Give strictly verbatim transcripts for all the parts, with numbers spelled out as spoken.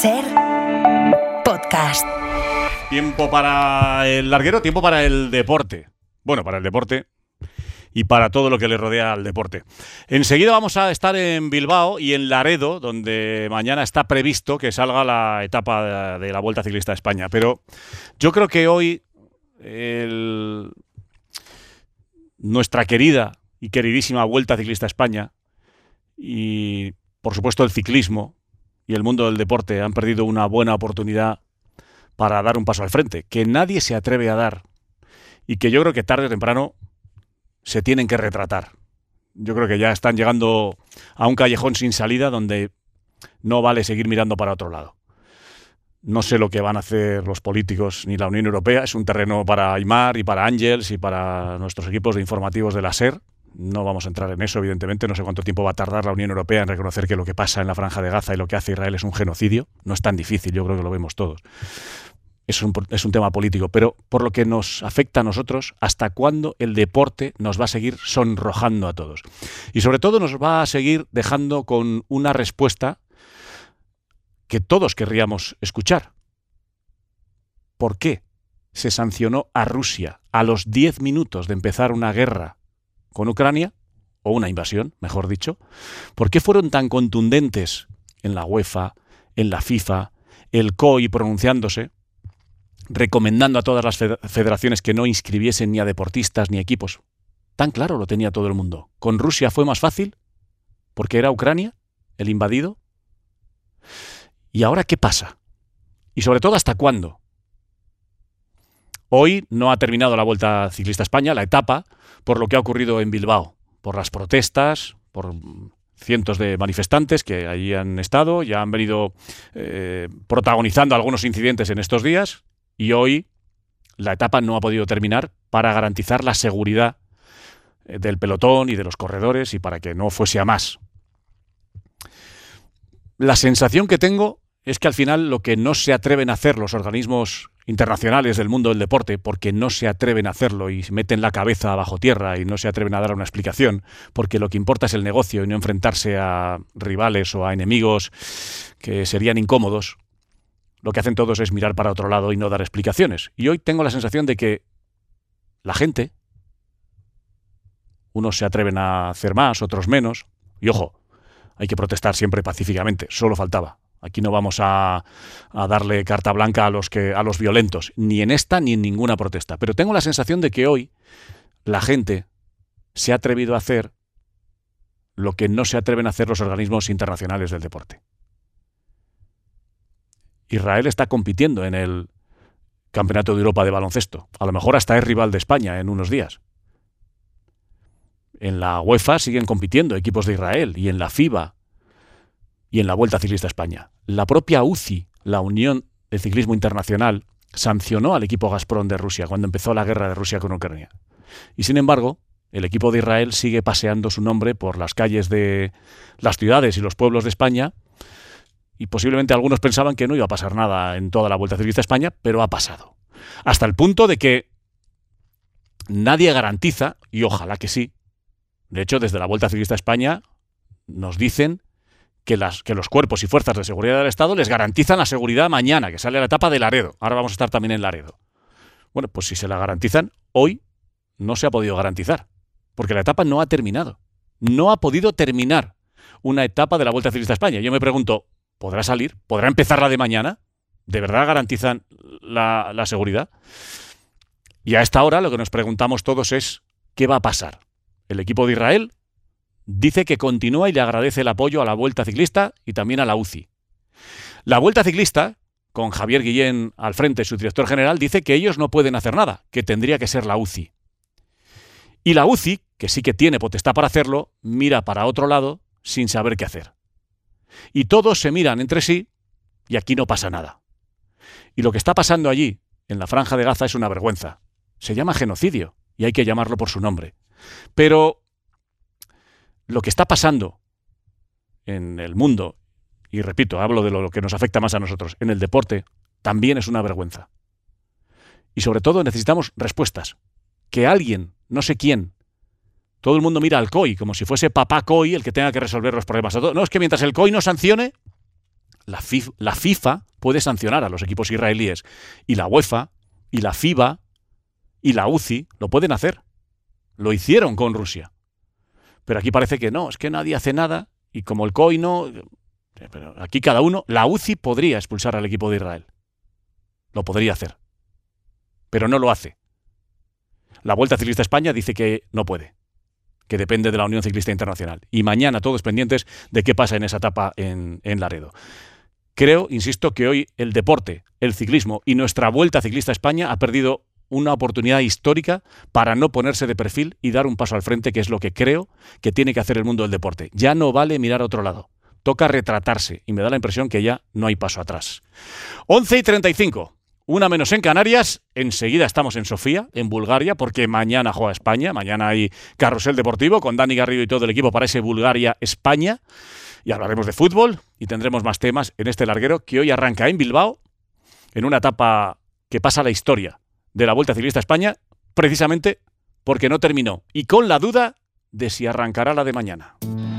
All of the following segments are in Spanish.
Ser podcast. Tiempo para el larguero, tiempo para el deporte. Bueno, para el deporte y para todo lo que le rodea al deporte. Enseguida vamos a estar en Bilbao y en Laredo, donde mañana está previsto que salga la etapa de la Vuelta Ciclista a España. Pero yo creo que hoy el... nuestra querida y queridísima Vuelta Ciclista a España y, por supuesto, el ciclismo y el mundo del deporte han perdido una buena oportunidad para dar un paso al frente, que nadie se atreve a dar y que yo creo que tarde o temprano se tienen que retratar. Yo creo que ya están llegando a un callejón sin salida donde no vale seguir mirando para otro lado. No sé lo que van a hacer los políticos ni la Unión Europea. Es un terreno para Aimar y para Ángels y para nuestros equipos de informativos de la SER. No vamos a entrar en eso, evidentemente. No sé cuánto tiempo va a tardar la Unión Europea en reconocer que lo que pasa en la Franja de Gaza y lo que hace Israel es un genocidio. No es tan difícil, yo creo que lo vemos todos. Es un, es un tema político, pero por lo que nos afecta a nosotros, ¿hasta cuándo el deporte nos va a seguir sonrojando a todos? Y sobre todo nos va a seguir dejando con una respuesta que todos querríamos escuchar. ¿Por qué se sancionó a Rusia a los diez minutos de empezar una guerra con Ucrania, o una invasión, mejor dicho? ¿Por qué fueron tan contundentes en la UEFA, en la FIFA, el C O I pronunciándose, recomendando a todas las federaciones que no inscribiesen ni a deportistas ni a equipos? Tan claro lo tenía todo el mundo. ¿Con Rusia fue más fácil? ¿Porque era Ucrania el invadido? ¿Y ahora qué pasa? Y sobre todo, ¿hasta cuándo? Hoy no ha terminado la Vuelta Ciclista a España, la etapa, por lo que ha ocurrido en Bilbao, por las protestas, por cientos de manifestantes que allí han estado, ya han venido eh, protagonizando algunos incidentes en estos días, y hoy la etapa no ha podido terminar para garantizar la seguridad del pelotón y de los corredores y para que no fuese a más. La sensación que tengo es que al final lo que no se atreven a hacer los organismos internacionales del mundo del deporte, porque no se atreven a hacerlo y meten la cabeza bajo tierra y no se atreven a dar una explicación, porque lo que importa es el negocio y no enfrentarse a rivales o a enemigos que serían incómodos, lo que hacen todos es mirar para otro lado y no dar explicaciones. Y hoy tengo la sensación de que la gente, unos se atreven a hacer más, otros menos, y ojo, hay que protestar siempre pacíficamente, solo faltaba. Aquí no vamos a, a darle carta blanca a los, que, a los violentos, ni en esta ni en ninguna protesta. Pero tengo la sensación de que hoy la gente se ha atrevido a hacer lo que no se atreven a hacer los organismos internacionales del deporte. Israel está compitiendo en el Campeonato de Europa de baloncesto. A lo mejor hasta es rival de España en unos días. En la UEFA siguen compitiendo equipos de Israel y en la FIBA y en la Vuelta Ciclista a España. La propia U C I, la Unión de Ciclismo Internacional, sancionó al equipo Gazprom de Rusia cuando empezó la guerra de Rusia con Ucrania. Y sin embargo, el equipo de Israel sigue paseando su nombre por las calles de las ciudades y los pueblos de España, y posiblemente algunos pensaban que no iba a pasar nada en toda la Vuelta Ciclista a España, pero ha pasado. Hasta el punto de que nadie garantiza, y ojalá que sí, de hecho desde la Vuelta Ciclista a España nos dicen Que, las, que los cuerpos y fuerzas de seguridad del Estado les garantizan la seguridad mañana, que sale la etapa de Laredo. Ahora vamos a estar también en Laredo. Bueno, pues si se la garantizan, hoy no se ha podido garantizar, porque la etapa no ha terminado. No ha podido terminar una etapa de la Vuelta Ciclista a España. Yo me pregunto, ¿podrá salir? ¿Podrá empezar la de mañana? ¿De verdad garantizan la, la seguridad? Y a esta hora lo que nos preguntamos todos es, ¿qué va a pasar? El equipo de Israel dice que continúa y le agradece el apoyo a la Vuelta Ciclista y también a la U C I. La Vuelta Ciclista, con Javier Guillén al frente, su director general, dice que ellos no pueden hacer nada, que tendría que ser la U C I. Y la U C I, que sí que tiene potestad para hacerlo, mira para otro lado sin saber qué hacer. Y todos se miran entre sí y aquí no pasa nada. Y lo que está pasando allí, en la Franja de Gaza, es una vergüenza. Se llama genocidio y hay que llamarlo por su nombre. Pero lo que está pasando en el mundo, y repito, hablo de lo que nos afecta más a nosotros, en el deporte, también es una vergüenza. Y sobre todo necesitamos respuestas. Que alguien, no sé quién, todo el mundo mira al C O I como si fuese papá C O I el que tenga que resolver los problemas. No, es que mientras el C O I no sancione, la FIFA, la FIFA puede sancionar a los equipos israelíes, y la UEFA, y la FIBA, y la U C I lo pueden hacer. Lo hicieron con Rusia. Pero aquí parece que no, es que nadie hace nada, y como el C O I no... Pero aquí cada uno... La U C I podría expulsar al equipo de Israel. Lo podría hacer. Pero no lo hace. La Vuelta Ciclista España dice que no puede, que depende de la Unión Ciclista Internacional. Y mañana todos pendientes de qué pasa en esa etapa en, en Laredo. Creo, insisto, que hoy el deporte, el ciclismo y nuestra Vuelta Ciclista España ha perdido una oportunidad histórica para no ponerse de perfil y dar un paso al frente, que es lo que creo que tiene que hacer el mundo del deporte. Ya no vale mirar a otro lado. Toca retratarse y me da la impresión que ya no hay paso atrás. once y treinta y cinco. Una menos en Canarias, enseguida estamos en Sofía, en Bulgaria, porque mañana juega España, mañana hay carrusel deportivo con Dani Garrido y todo el equipo para ese Bulgaria-España, y hablaremos de fútbol y tendremos más temas en este larguero que hoy arranca en Bilbao, en una etapa que pasa a la historia de la Vuelta Ciclista España, precisamente porque no terminó, y con la duda de si arrancará la de mañana.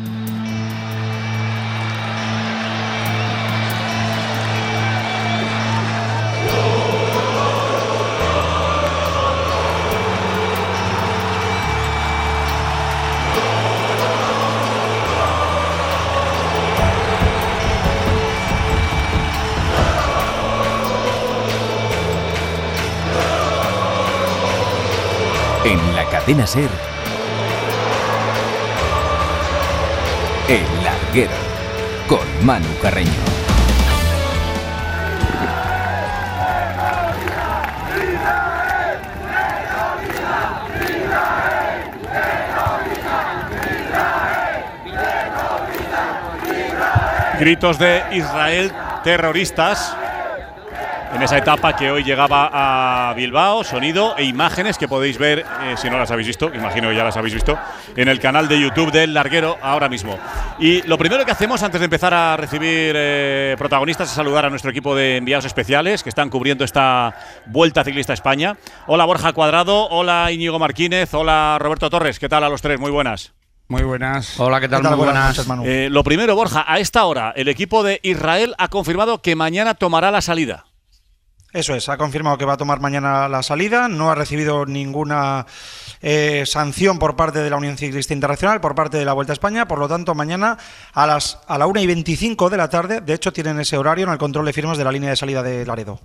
En la cadena SER, El Larguero, con Manu Carreño. Gritos de Israel terroristas en esa etapa que hoy llegaba a Bilbao, sonido e imágenes que podéis ver, eh, si no las habéis visto, imagino que ya las habéis visto, en el canal de YouTube del Larguero ahora mismo. Y lo primero que hacemos antes de empezar a recibir eh, protagonistas es saludar a nuestro equipo de enviados especiales que están cubriendo esta Vuelta Ciclista España. Hola Borja Cuadrado, hola Íñigo Marquínez, hola Roberto Torres, ¿qué tal a los tres? Muy buenas. Muy buenas. Hola, ¿qué tal? ¿Qué tal? Muy Buenas buenas. noches, Eh, lo primero, Borja, a esta hora el equipo de Israel ha confirmado que mañana tomará la salida. Eso es, ha confirmado que va a tomar mañana la salida, no ha recibido ninguna eh, sanción por parte de la Unión Ciclista Internacional, por parte de la Vuelta a España, por lo tanto mañana a las a la una y veinticinco de la tarde, de hecho tienen ese horario en el control de firmas de la línea de salida de Laredo.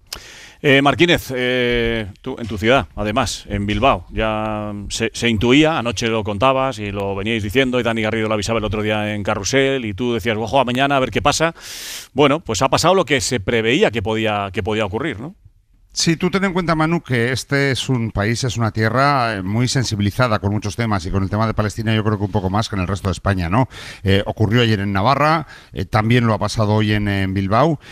Eh, Marquínez, eh, tú, en tu ciudad, además, en Bilbao, ya se, se intuía, anoche lo contabas y lo veníais diciendo, y Dani Garrido lo avisaba el otro día en Carrusel, y tú decías, ojo, a mañana a ver qué pasa. Bueno, pues ha pasado lo que se preveía que podía, que podía ocurrir, ¿no? Sí, tú ten en cuenta, Manu, que este es un país, es una tierra muy sensibilizada con muchos temas, y con el tema de Palestina yo creo que un poco más que en el resto de España, ¿no? Eh, ocurrió ayer en Navarra, eh, también lo ha pasado hoy en, en Bilbao,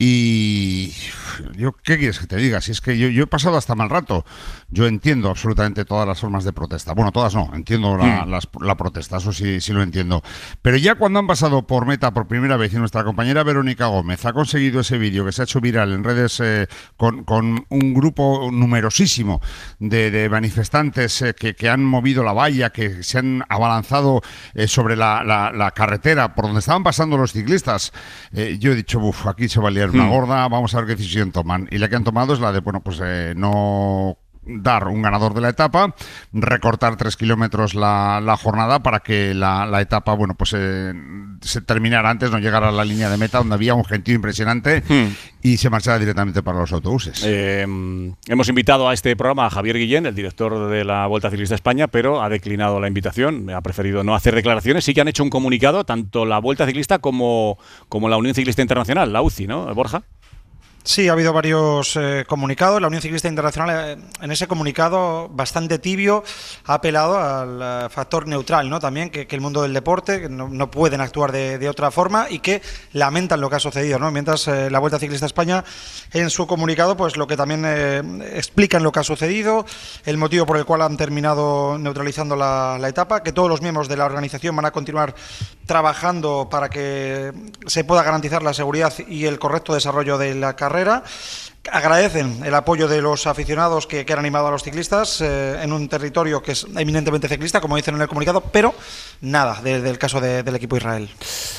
y yo, ¿qué quieres que te diga? Si es que yo, yo he pasado hasta mal rato. Yo entiendo absolutamente todas las formas de protesta. Bueno, todas no, entiendo la, mm. las, la protesta, eso sí, sí lo entiendo. Pero ya cuando han pasado por meta por primera vez y nuestra compañera Verónica Gómez ha conseguido ese vídeo que se ha hecho viral en redes eh, con, con un grupo numerosísimo de, de manifestantes eh, que, que han movido la valla, que se han abalanzado eh, sobre la, la, la carretera por donde estaban pasando los ciclistas, eh, yo he dicho, uff, aquí se va a liar una gorda, vamos a ver qué decisión toman. Y la que han tomado es la de, bueno, pues eh, no dar un ganador de la etapa, recortar tres kilómetros la, la jornada para que la, la etapa, bueno, pues eh, se terminara antes, no llegara a la línea de meta, donde había un gentío impresionante, hmm. y se marchara directamente para los autobuses. Eh, hemos invitado a este programa a Javier Guillén, el director de la Vuelta Ciclista España, pero ha declinado la invitación, ha preferido no hacer declaraciones. Sí que han hecho un comunicado, tanto la Vuelta Ciclista como, como la Unión Ciclista Internacional, la U C I, ¿no, Borja? Sí, ha habido varios eh, comunicados. La Unión Ciclista Internacional, eh, en ese comunicado bastante tibio, ha apelado al uh, factor neutral, ¿no? También que, que el mundo del deporte que no, no pueden actuar de, de otra forma, y que lamentan lo que ha sucedido, ¿no? Mientras eh, la Vuelta Ciclista España, en su comunicado, pues lo que también eh, explican lo que ha sucedido, el motivo por el cual han terminado neutralizando la, la etapa, que todos los miembros de la organización van a continuar trabajando para que se pueda garantizar la seguridad y el correcto desarrollo de la carrera, carrera. Agradecen el apoyo de los aficionados que, que han animado a los ciclistas eh, en un territorio que es eminentemente ciclista, como dicen en el comunicado, pero nada de, del caso de, del equipo Israel.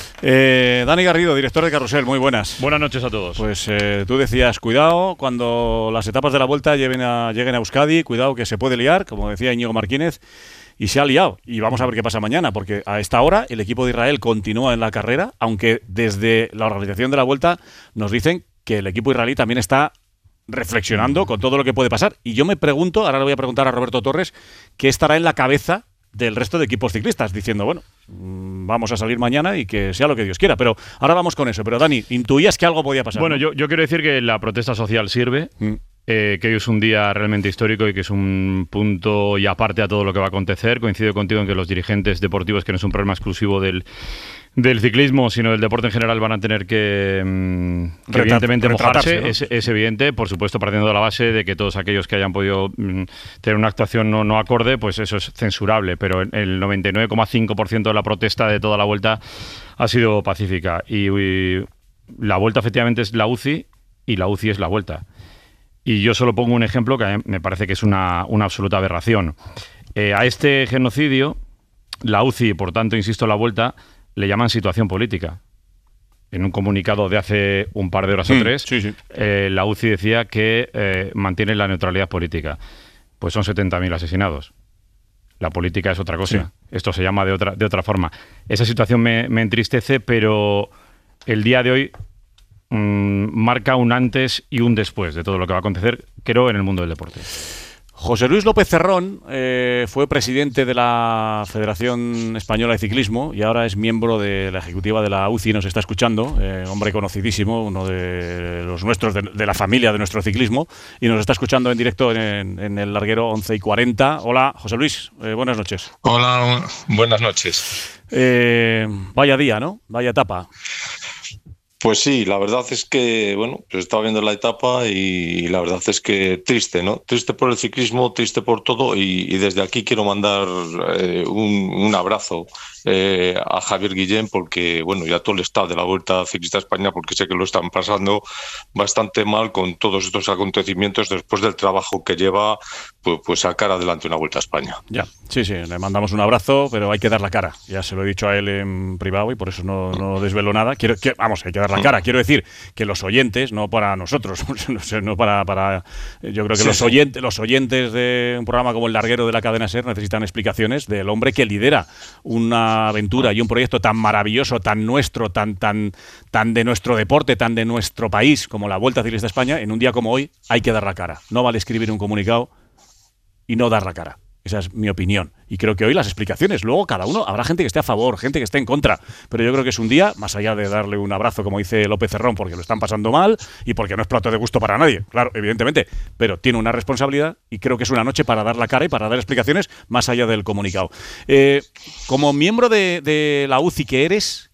Eh, Dani Garrido, director de Carrusel, muy buenas. Buenas noches a todos. Pues eh, tú decías, cuidado cuando las etapas de la Vuelta lleguen a, lleguen a Euskadi, cuidado que se puede liar, como decía Íñigo Martínez, y se ha liado. Y vamos a ver qué pasa mañana, porque a esta hora el equipo de Israel continúa en la carrera, aunque desde la organización de la Vuelta nos dicen que el equipo israelí también está reflexionando con todo lo que puede pasar. Y yo me pregunto, ahora le voy a preguntar a Roberto Torres, qué estará en la cabeza del resto de equipos ciclistas, diciendo, bueno, vamos a salir mañana y que sea lo que Dios quiera. Pero ahora vamos con eso. Pero Dani, intuías que algo podía pasar. Bueno, ¿no? yo, yo quiero decir que la protesta social sirve, mm. eh, que hoy es un día realmente histórico y que es un punto y aparte a todo lo que va a acontecer. Coincido contigo en que los dirigentes deportivos, que no es un problema exclusivo del del ciclismo, sino del deporte en general, van a tener que, mm, que evidentemente mojarse, ¿no? es, es evidente, por supuesto, partiendo de la base de que todos aquellos que hayan podido mm, tener una actuación no, no acorde, pues eso es censurable, pero el noventa y nueve coma cinco por ciento de la protesta de toda la Vuelta ha sido pacífica, y, y la Vuelta efectivamente es la U C I y la U C I es la Vuelta. Y yo solo pongo un ejemplo que a mí me parece que es una, una absoluta aberración. Eh, a este genocidio, la U C I, por tanto, insisto, la Vuelta, le llaman situación política. En un comunicado de hace un par de horas mm, o tres, sí, sí. Eh, la U C I decía que eh, mantiene la neutralidad política. Pues son setenta mil asesinados. La política es otra cosa. Sí. Esto se llama de otra, de otra forma. Esa situación me, me entristece, pero el día de hoy mmm, marca un antes y un después de todo lo que va a acontecer, creo, en el mundo del deporte. José Luis López Cerrón eh, fue presidente de la Federación Española de Ciclismo y ahora es miembro de la ejecutiva de la U C I, nos está escuchando, eh, hombre conocidísimo, uno de los nuestros, de, de la familia de nuestro ciclismo, y nos está escuchando en directo en, en el larguero once y cuarenta. Hola, José Luis, eh, buenas noches. Hola, buenas noches. Eh, vaya día, ¿no? Vaya etapa. Pues sí, la verdad es que, bueno, pues estaba viendo la etapa y la verdad es que triste, ¿no? Triste por el ciclismo, triste por todo, y, y desde aquí quiero mandar eh, un, un abrazo eh, a Javier Guillén, porque, bueno, y a todo el staff de la Vuelta Ciclista España, porque sé que lo están pasando bastante mal con todos estos acontecimientos después del trabajo que lleva, pues, pues sacar adelante una Vuelta a España. Ya, sí, sí, le mandamos un abrazo, pero hay que dar la cara. Ya se lo he dicho a él en privado y por eso no, no desvelo nada. Quiero, que, vamos, hay que dar la cara. Quiero decir que los oyentes, no para nosotros, no para, para yo creo que sí, los, oyentes, sí. los oyentes de un programa como El Larguero de la cadena SER necesitan explicaciones del hombre que lidera una aventura y un proyecto tan maravilloso, tan nuestro, tan, tan, tan de nuestro deporte, tan de nuestro país como la Vuelta Ciclista España. En un día como hoy hay que dar la cara. No vale escribir un comunicado y no dar la cara. Esa es mi opinión. Y creo que hoy las explicaciones, luego cada uno, habrá gente que esté a favor, gente que esté en contra, pero yo creo que es un día, más allá de darle un abrazo, como dice López Cerrón, porque lo están pasando mal y porque no es plato de gusto para nadie, claro, evidentemente, pero tiene una responsabilidad y creo que es una noche para dar la cara y para dar explicaciones más allá del comunicado. Eh, como miembro de, de la U C I que eres,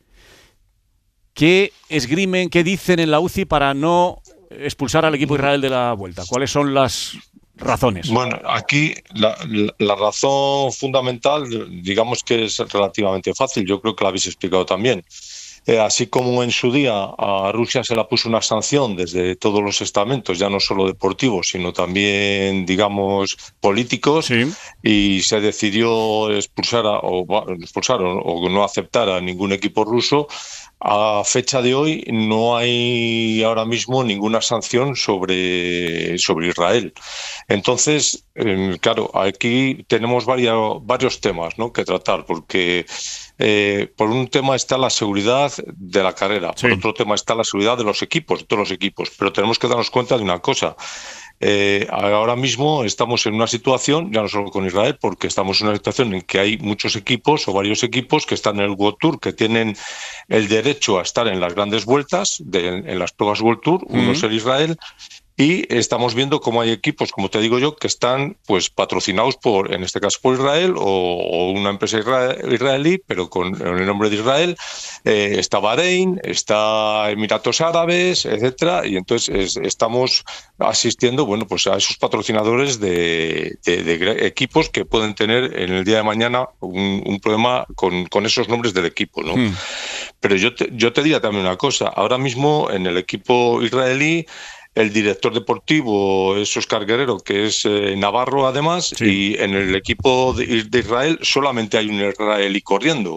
¿qué esgrimen, qué dicen en la U C I para no expulsar al equipo Israel de la Vuelta? ¿Cuáles son las razones? Bueno, aquí la, la, la razón fundamental, digamos que es relativamente fácil, yo creo que la habéis explicado también. Eh, así como en su día a Rusia se le puso una sanción desde todos los estamentos, ya no solo deportivos, sino también, digamos, políticos, sí. Y se decidió expulsar, a, o, expulsar o, o no aceptar a ningún equipo ruso. A fecha de hoy no hay ahora mismo ninguna sanción sobre, sobre Israel. Entonces, eh, claro, aquí tenemos varios, varios temas, ¿no?, que tratar, porque eh, por un tema está la seguridad de la carrera, sí. Por otro tema está la seguridad de los equipos, de todos los equipos, pero tenemos que darnos cuenta de una cosa. Eh, ahora mismo estamos en una situación, ya no solo con Israel, porque estamos en una situación en que hay muchos equipos o varios equipos que están en el World Tour, que tienen el derecho a estar en las grandes vueltas, de, en las pruebas World Tour, uno uh-huh. es el Israel, Y estamos viendo cómo hay equipos, como te digo yo, que están pues patrocinados por, en este caso, por Israel o, o una empresa israelí, pero con el nombre de Israel. Eh, está Bahrein, está Emiratos Árabes, etcétera. Y entonces es, estamos asistiendo, bueno, pues a esos patrocinadores de, de, de equipos que pueden tener en el día de mañana un, un problema con, con esos nombres del equipo, ¿no? Hmm. Pero yo te, yo te diría también una cosa. Ahora mismo en el equipo israelí, el director deportivo es Óscar Guerrero, que es eh, navarro además, sí. Y en el equipo de, de Israel solamente hay un israelí corriendo.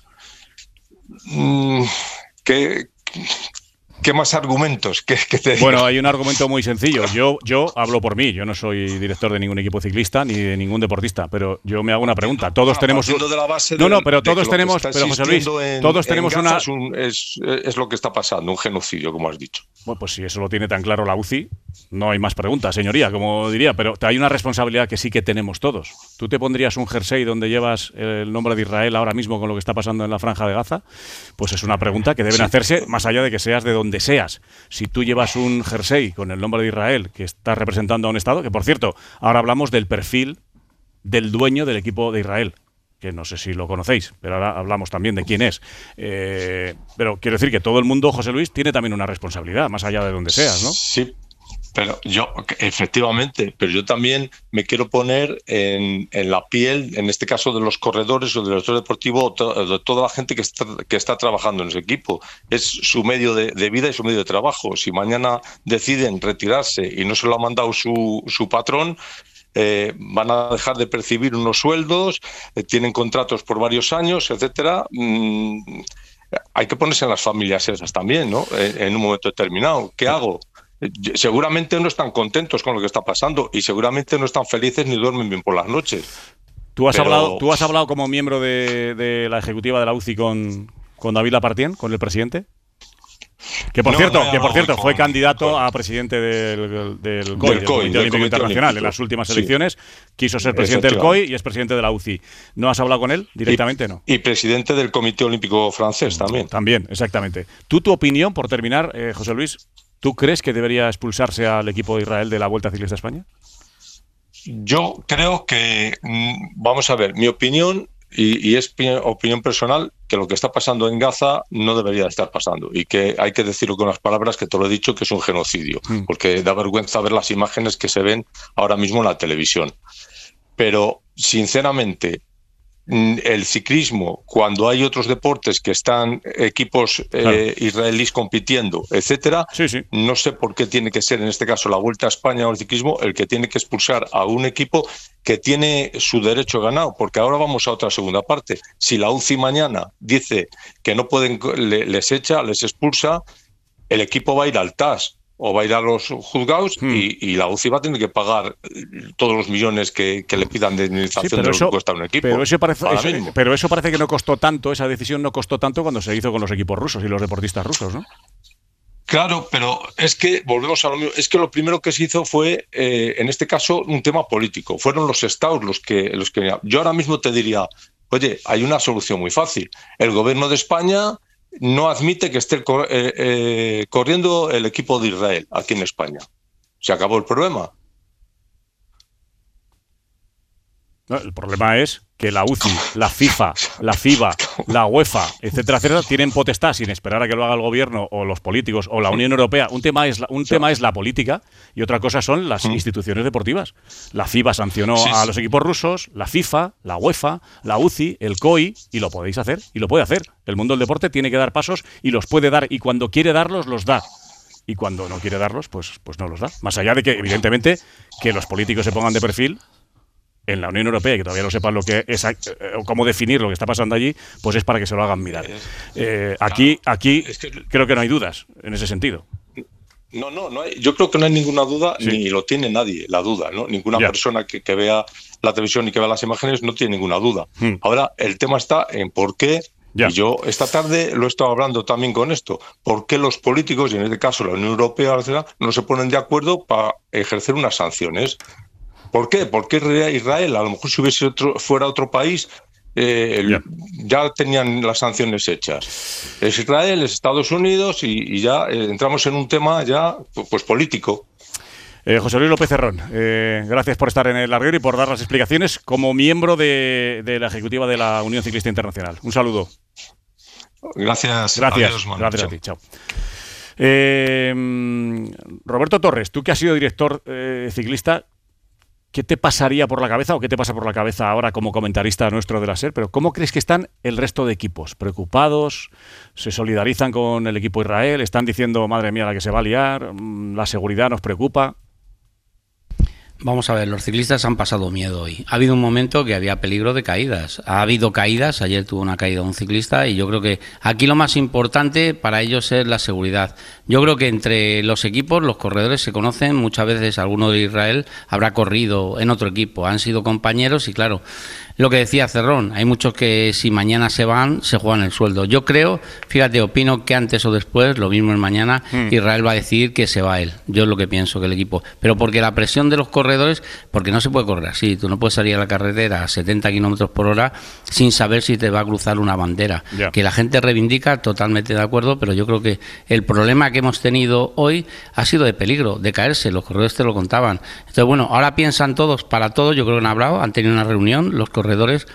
Mm, ¿Qué, ¿Qué más argumentos? ¿Qué, qué te bueno, digo? Hay un argumento muy sencillo. Yo, yo hablo por mí. Yo no soy director de ningún equipo ciclista ni de ningún deportista, pero yo me hago una pregunta. Todos tenemos un... de la base no, de, no, pero de todos tenemos, pero José Luis, en, todos tenemos una. Es, un, es, es lo que está pasando, un genocidio, como has dicho. Bueno, pues si eso lo tiene tan claro la U C I, no hay más preguntas, señoría, como diría, pero hay una responsabilidad que sí que tenemos todos. ¿Tú te pondrías un jersey donde llevas el nombre de Israel ahora mismo con lo que está pasando en la Franja de Gaza? Pues es una pregunta que deben sí. hacerse más allá de que seas de donde seas. Si tú llevas un jersey con el nombre de Israel que está representando a un Estado, que por cierto, ahora hablamos del perfil del dueño del equipo de Israel, que no sé si lo conocéis, pero ahora hablamos también de quién es. Eh, pero quiero decir que todo el mundo, José Luis, tiene también una responsabilidad, más allá de donde seas, ¿no? Sí, pero yo, efectivamente, pero yo también me quiero poner en, en la piel, en este caso, de los corredores o del director deportivo, de toda la gente que está, que está trabajando en ese equipo. Es su medio de, de vida y su medio de trabajo. Si mañana deciden retirarse y no se lo ha mandado su, su patrón, Eh, van a dejar de percibir unos sueldos, eh, tienen contratos por varios años, etcétera. Mm, hay que ponerse en las familias esas también, ¿no? En, en un momento determinado. ¿Qué hago? Eh, seguramente no están contentos con lo que está pasando y seguramente no están felices ni duermen bien por las noches. ¿Tú has, Pero... hablado, ¿tú has hablado como miembro de, de la ejecutiva de la U C I con, con David Lapartien, con el presidente? Que por no, cierto, no, que por no, cierto con, fue candidato con, a presidente del, del C O I, del, del Comité Olímpico Internacional, Olímpico. En las últimas elecciones. Sí. Quiso ser presidente del C O I y es presidente de la U C I. ¿No has hablado con él directamente? Y, no. Y presidente del Comité Olímpico Francés también. También, exactamente. ¿Tú, tu opinión, por terminar, eh, José Luis, ¿tú crees que debería expulsarse al equipo de Israel de la Vuelta Ciclista a España? Yo creo que, vamos a ver, mi opinión, y, y es opinión personal, que lo que está pasando en Gaza no debería estar pasando y que hay que decirlo con las palabras que te lo he dicho, que es un genocidio, mm. porque da vergüenza ver las imágenes que se ven ahora mismo en la televisión. Pero, sinceramente, el ciclismo, cuando hay otros deportes que están equipos claro. eh, israelíes compitiendo, etcétera, sí, sí. no sé por qué tiene que ser, en este caso, la Vuelta a España o el ciclismo, el que tiene que expulsar a un equipo que tiene su derecho ganado, porque ahora vamos a otra segunda parte. Si la U C I mañana dice que no pueden, le, les echa, les expulsa, el equipo va a ir al T A S o va a ir a los juzgados hmm. y, y la U C I va a tener que pagar todos los millones que, que le pidan de indemnización sí, de lo eso, que cuesta un equipo. Pero eso, parece, eso, pero eso parece que no costó tanto, esa decisión no costó tanto cuando se hizo con los equipos rusos y los deportistas rusos, ¿no? Claro, pero es que, volvemos a lo mismo, es que lo primero que se hizo fue, eh, en este caso, un tema político. Fueron los estados los que, los que... Yo ahora mismo te diría, oye, hay una solución muy fácil. El gobierno de España no admite que esté eh, eh, corriendo el equipo de Israel aquí en España. Se acabó el problema. No, el problema es que la U C I, la FIFA, la FIBA, la UEFA, etcétera, etcétera, tienen potestad sin esperar a que lo haga el gobierno o los políticos o la Unión Europea. Un tema es la, un tema es la política y otra cosa son las instituciones deportivas. La FIBA sancionó sí, sí. a los equipos rusos, la FIFA, la UEFA, la U C I, el C O I, y lo podéis hacer, y lo puede hacer. El mundo del deporte tiene que dar pasos y los puede dar, y cuando quiere darlos, los da. Y cuando no quiere darlos, pues, pues no los da. Más allá de que, evidentemente, que los políticos se pongan de perfil en la Unión Europea y que todavía no sepan lo que es eh, o cómo definir lo que está pasando allí, pues es para que se lo hagan mirar. Eh, aquí aquí es que, creo que no hay dudas en ese sentido. No, no, no hay, yo creo que no hay ninguna duda, sí. ni lo tiene nadie, la duda, ¿no? Ninguna ya. persona que, que vea la televisión y que vea las imágenes no tiene ninguna duda. Hmm. Ahora, el tema está en por qué, ya. y yo esta tarde lo he estado hablando también con esto, por qué los políticos, y en este caso la Unión Europea, no se ponen de acuerdo para ejercer unas sanciones. ¿Por qué? Porque Israel, a lo mejor si hubiese otro, fuera otro país, eh, yeah. ya tenían las sanciones hechas. Es Israel, es Estados Unidos y, y ya eh, entramos en un tema ya pues político. Eh, José Luis López Cerrón, eh, gracias por estar en el larguero y por dar las explicaciones como miembro de, de la ejecutiva de la Unión Ciclista Internacional. Un saludo. Gracias. Gracias, Adiós, Manu. gracias a ti. Chao. Eh, Roberto Torres, tú que has sido director eh, ciclista, ¿qué te pasaría por la cabeza o qué te pasa por la cabeza ahora como comentarista nuestro de la SER? Pero ¿cómo crees que están el resto de equipos? ¿Preocupados? ¿Se solidarizan con el equipo Israel? ¿Están diciendo, madre mía, la que se va a liar? ¿La seguridad nos preocupa? Vamos a ver, los ciclistas han pasado miedo hoy. Ha habido un momento que había peligro de caídas. Ha habido caídas, ayer tuvo una caída un ciclista y yo creo que aquí lo más importante para ellos es la seguridad. Yo creo que entre los equipos, los corredores se conocen, muchas veces alguno de Israel habrá corrido en otro equipo, han sido compañeros y claro, lo que decía Cerrón, hay muchos que si mañana se van, se juegan el sueldo. Yo creo, fíjate, opino que antes o después, lo mismo en mañana, mm. Israel va a decidir que se va él. Yo es lo que pienso que el equipo. Pero porque la presión de los corredores, porque no se puede correr así. Tú no puedes salir a la carretera a setenta kilómetros por hora sin saber si te va a cruzar una bandera. Yeah. Que la gente reivindica, totalmente de acuerdo, pero yo creo que el problema que hemos tenido hoy ha sido de peligro, de caerse. Los corredores te lo contaban. Entonces, bueno, ahora piensan todos, para todos, yo creo que han hablado, han tenido una reunión, los corredores corredores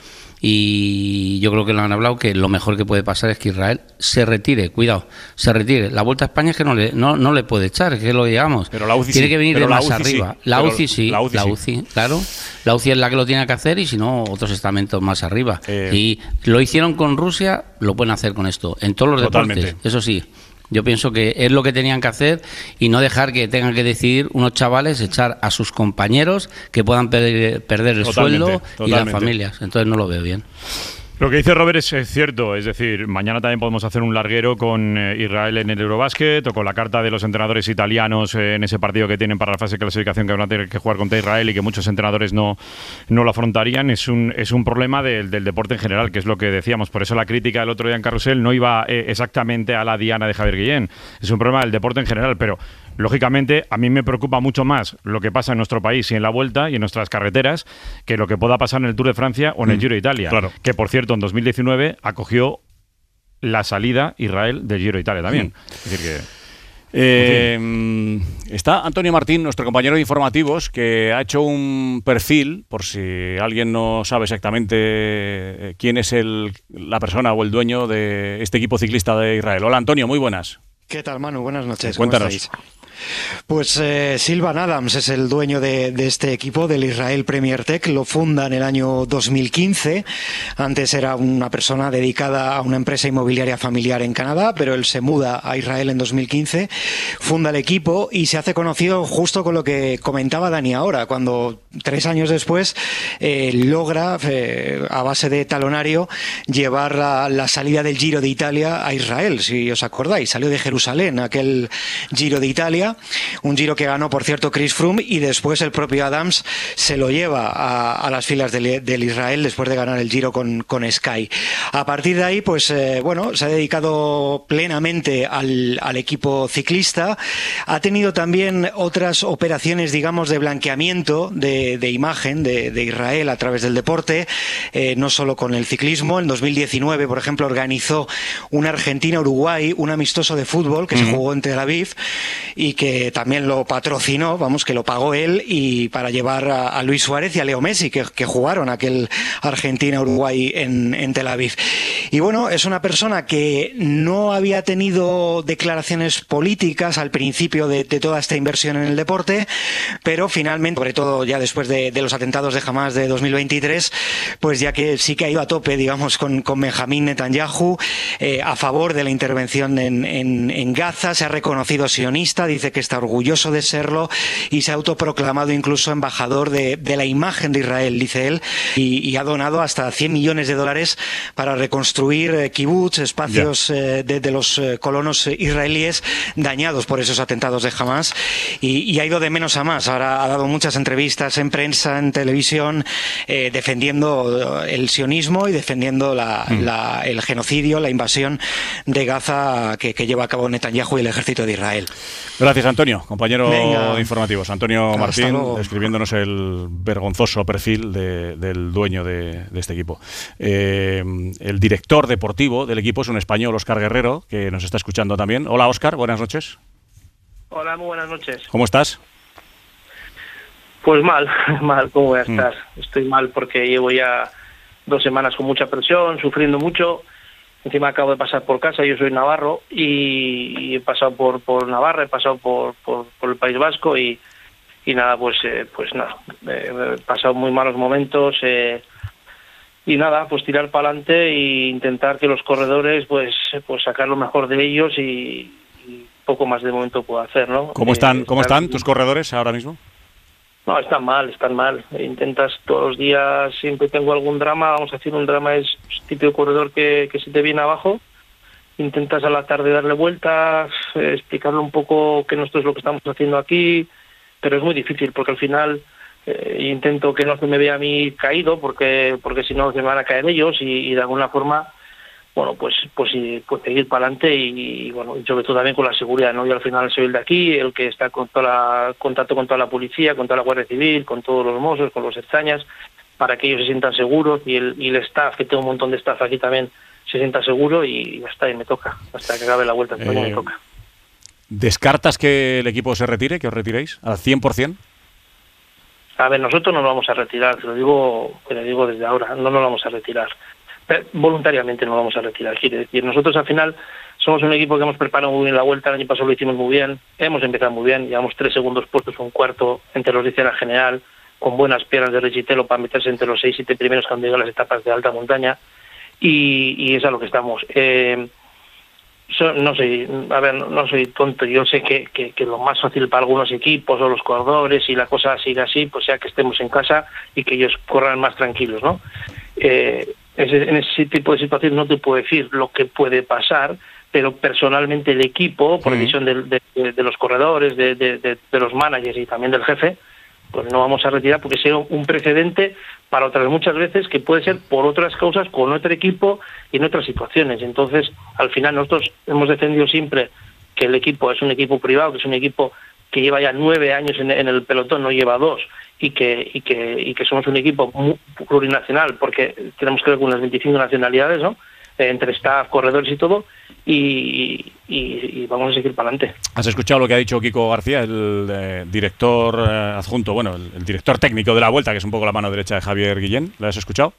y yo creo que lo han hablado que lo mejor que puede pasar es que Israel se retire, cuidado, se retire. La Vuelta a España es que no le, no, no le puede echar, es que lo digamos. Pero la U C I tiene sí, que venir de más arriba. Sí, la U C I sí, la U C I, la U C I, claro. La U C I es la que lo tiene que hacer y si no, otros estamentos más arriba. Eh, y lo hicieron con Rusia, lo pueden hacer con esto, en todos los totalmente. deportes, eso sí. Yo pienso que es lo que tenían que hacer y no dejar que tengan que decidir unos chavales echar a sus compañeros que puedan perder, perder el totalmente, sueldo totalmente. Y las familias. Entonces no lo veo bien. Lo que dice Robert es, es cierto, es decir, mañana también podemos hacer un larguero con eh, Israel en el Eurobásquet o con la carta de los entrenadores italianos eh, en ese partido que tienen para la fase de clasificación que van a tener que jugar contra Israel y que muchos entrenadores no, no lo afrontarían. Es un, es un problema del, del deporte en general, que es lo que decíamos. Por eso la crítica del otro día en Carrusel no iba eh, exactamente a la diana de Javier Guillén. Es un problema del deporte en general, pero lógicamente a mí me preocupa mucho más lo que pasa en nuestro país y en la Vuelta y en nuestras carreteras que lo que pueda pasar en el Tour de Francia o en el Giro de Italia. Claro. Que, por cierto, en dos mil diecinueve acogió la salida Israel del Giro de Italia también. Sí. Es decir que... Eh, está Antonio Martín, nuestro compañero de informativos, que ha hecho un perfil, por si alguien no sabe exactamente quién es el, la persona o el dueño de este equipo ciclista de Israel. Hola Antonio, muy buenas. ¿Qué tal, Manu? Buenas noches. Cuéntanos. ¿Cómo estáis? Pues eh, Silvan Adams es el dueño de, de este equipo, del Israel Premier Tech. Lo funda en el año dos mil quince. Antes era una persona dedicada a una empresa inmobiliaria familiar en Canadá, pero él se muda a Israel en dos mil quince, funda el equipo y se hace conocido justo con lo que comentaba Dani ahora, cuando tres años después eh, logra, eh, a base de talonario, llevar la, la salida del Giro de Italia a Israel. Si os acordáis, salió de Jerusalén aquel Giro de Italia. Un Giro que ganó, por cierto, Chris Froome y después el propio Adams se lo lleva a, a las filas del, del Israel después de ganar el Giro con, con Sky. A partir de ahí, pues eh, bueno, se ha dedicado plenamente al, al equipo ciclista. Ha tenido también otras operaciones, digamos, de blanqueamiento de, de imagen de, de Israel a través del deporte, eh, no solo con el ciclismo. En dos mil diecinueve, por ejemplo, organizó una Argentina-Uruguay, un amistoso de fútbol que uh-huh. se jugó en Tel Aviv y que también lo patrocinó, vamos, que lo pagó él, y para llevar a, a Luis Suárez y a Leo Messi, que, que jugaron aquel Argentina-Uruguay en, en Tel Aviv. Y bueno, es una persona que no había tenido declaraciones políticas al principio de, de toda esta inversión en el deporte, pero finalmente, sobre todo ya después de, de los atentados de Hamás de dos mil veintitrés, pues ya que sí que ha ido a tope, digamos, con, con Benjamín Netanyahu, eh, a favor de la intervención en, en, en Gaza, se ha reconocido sionista, dice que está orgulloso de serlo y se ha autoproclamado incluso embajador de, de la imagen de Israel, dice él, y, y ha donado hasta cien millones de dólares para reconstruir eh, kibbutz, espacios eh, de, de los eh, colonos israelíes dañados por esos atentados de Hamás, y, y ha ido de menos a más. Ahora ha dado muchas entrevistas en prensa, en televisión, eh, defendiendo el sionismo y defendiendo la, mm. la, el genocidio, la invasión de Gaza que, que lleva a cabo Netanyahu y el ejército de Israel. Gracias, Antonio, compañero Venga. de informativos. Antonio Hasta Martín, luego. escribiéndonos el vergonzoso perfil de, del dueño de, de este equipo. Eh, el director deportivo del equipo es un español, Óscar Guerrero, que nos está escuchando también. Hola, Óscar, buenas noches. Hola, muy buenas noches. ¿Cómo estás? Pues mal, mal, ¿cómo voy a estar? Mm. Estoy mal porque llevo ya dos semanas con mucha presión, sufriendo mucho. Encima acabo de pasar por casa, yo soy navarro y he pasado por, por Navarra, he pasado por, por, por el País Vasco y, y nada, pues eh, pues nada, eh, he pasado muy malos momentos eh, y nada, pues tirar para adelante e intentar que los corredores pues pues sacar lo mejor de ellos y, y poco más de momento puedo hacer, ¿no? ¿Cómo están, eh, ¿cómo están tus corredores ahora mismo? No, están mal, están mal. Intentas todos los días, siempre tengo algún drama, vamos a decir, un drama es típico corredor que, que se te viene abajo. Intentas a la tarde darle vueltas, eh, explicarle un poco que esto es lo que estamos haciendo aquí, pero es muy difícil porque al final eh, intento que no se me vea a mí caído porque porque si no se me van a caer ellos y, y de alguna forma, bueno, pues pues, y, pues seguir para adelante y, y bueno, y sobre todo también con la seguridad, ¿no? Yo al final soy el de aquí, el que está con toda la contacto con toda la policía, con toda la Guardia Civil, con todos los mozos, con los extrañas, para que ellos se sientan seguros y el, y el staff, que tengo un montón de staff aquí también, se sienta seguro y ya está, y me toca, hasta que acabe la vuelta, eh, me toca. ¿Descartas que el equipo se retire, que os retiréis al cien por ciento? A ver, nosotros no nos vamos a retirar, te lo digo, te lo digo desde ahora, no nos vamos a retirar. Voluntariamente no vamos a retirar, quiere decir, nosotros al final somos un equipo que hemos preparado muy bien la vuelta, el año pasado lo hicimos muy bien, hemos empezado muy bien, llevamos tres segundos puestos, un cuarto entre los diez en la general, con buenas piernas de Richitelo para meterse entre los seis siete primeros cuando llegan las etapas de alta montaña y, y es a lo que estamos. Eh, so, no soy, a ver, no, no soy tonto, yo sé que, que, que lo más fácil para algunos equipos o los corredores y la cosa siga así, pues sea que estemos en casa y que ellos corran más tranquilos, ¿no? Eh, En ese tipo de situaciones no te puedo decir lo que puede pasar, pero personalmente el equipo, por decisión de, de, de los corredores, de, de, de, de los managers y también del jefe, pues no vamos a retirar porque sea un precedente para otras muchas veces que puede ser por otras causas con otro equipo y en otras situaciones. Entonces, al final nosotros hemos defendido siempre que el equipo es un equipo privado, que es un equipo que lleva ya nueve años en, en el pelotón, no lleva dos, y que y que y que somos un equipo muy plurinacional, porque tenemos que ver con unas veinticinco nacionalidades, ¿no? Eh, entre staff, corredores y todo, y, y, y vamos a seguir para adelante. ¿Has escuchado lo que ha dicho Kiko García, el eh, director eh, adjunto, bueno, el, el director técnico de la Vuelta, que es un poco la mano derecha de Javier Guillén? ¿Lo has escuchado?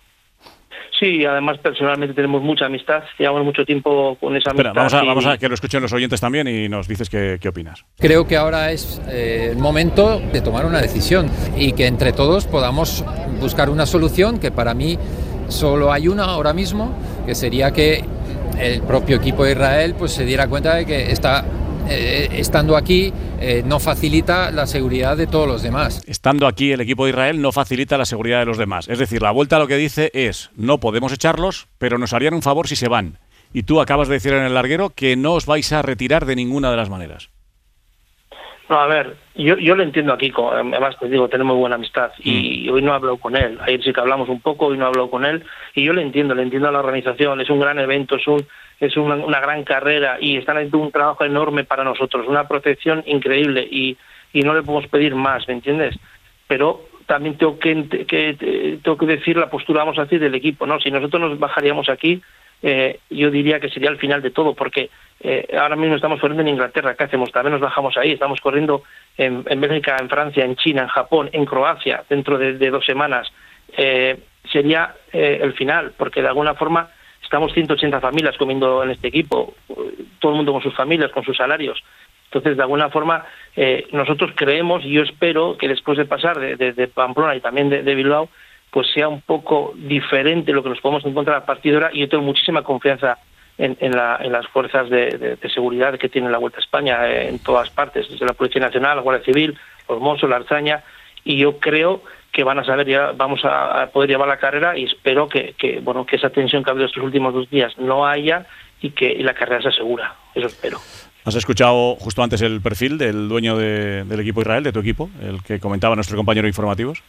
Sí, además personalmente tenemos mucha amistad, llevamos mucho tiempo con esa amistad. Espera, vamos a, y... vamos a que lo escuchen los oyentes también y nos dices qué, qué opinas. Creo que ahora es eh, el momento de tomar una decisión y que entre todos podamos buscar una solución, que para mí solo hay una ahora mismo, que sería que el propio equipo de Israel pues se diera cuenta de que está eh, estando aquí eh, no facilita la seguridad de todos los demás. Estando aquí el equipo de Israel no facilita la seguridad de los demás. Es decir, la Vuelta lo que dice es, no podemos echarlos, pero nos harían un favor si se van. Y tú acabas de decir en el larguero que no os vais a retirar de ninguna de las maneras. No, a ver, yo, yo lo entiendo a Kiko, además te digo, tenemos buena amistad y mm. hoy no he hablado con él, ayer sí que hablamos un poco, hoy no he hablado con él y yo le entiendo, le entiendo a la organización, es un gran evento, es un es una, una gran carrera y están haciendo un trabajo enorme para nosotros, una protección increíble y, y no le podemos pedir más, ¿me entiendes? Pero también tengo que, que, tengo que decir la postura, vamos a decir, del equipo, ¿no? Si nosotros nos bajaríamos aquí, eh, yo diría que sería el final de todo, porque eh, ahora mismo estamos corriendo en Inglaterra, ¿qué hacemos? También nos bajamos ahí, estamos corriendo en, en Bélgica, en Francia, en China, en Japón, en Croacia, dentro de, de dos semanas. Eh, sería eh, el final, porque de alguna forma estamos ciento ochenta familias comiendo en este equipo, todo el mundo con sus familias, con sus salarios. Entonces, de alguna forma, eh, nosotros creemos y yo espero que después de pasar de, de, de Pamplona y también de, de Bilbao, pues sea un poco diferente lo que nos podemos encontrar a partir de ahora y yo tengo muchísima confianza en, en, la, en las fuerzas de, de, de seguridad que tiene la Vuelta a España eh, en todas partes, desde la Policía Nacional, la Guardia Civil, los Mossos, la Arzaña, y yo creo que van a saber ya, vamos a, a poder llevar la carrera y espero que, que bueno que esa tensión que ha habido estos últimos dos días no haya y que y la carrera se asegura, eso espero. Has escuchado justo antes el perfil del dueño de, del equipo Israel, de tu equipo, el que comentaba nuestro compañero de informativos.